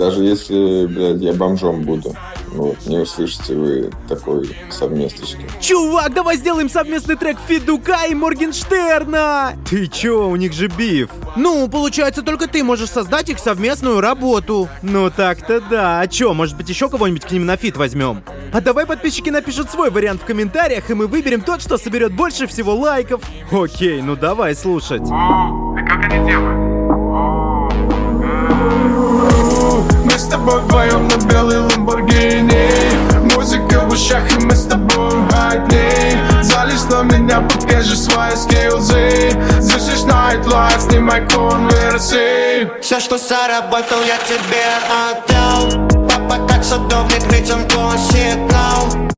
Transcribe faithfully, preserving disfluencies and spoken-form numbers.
Даже если, блядь, я бомжом буду, вот, не услышите вы такой совместочки. Чувак, давай сделаем совместный трек Федука и Моргенштерна! Ты чё, у них же биф. Ну, получается, только ты можешь создать их совместную работу. Ну так-то да. А чё, может быть, еще кого-нибудь к ним на фит возьмем? А давай подписчики напишут свой вариант в комментариях, и мы выберем тот, что соберет больше всего лайков. Окей, ну давай слушать. О, и как они делают? Мы с тобой вдвоем на белой Ламборгини. Музыка в ушах, и мы с тобой одни. Залезь на меня, покажи свои скиллзы. This is nightlife, снимай конверсы. Все, что заработал, я тебе отдал. Папа как садовник, ведь он по сигнал.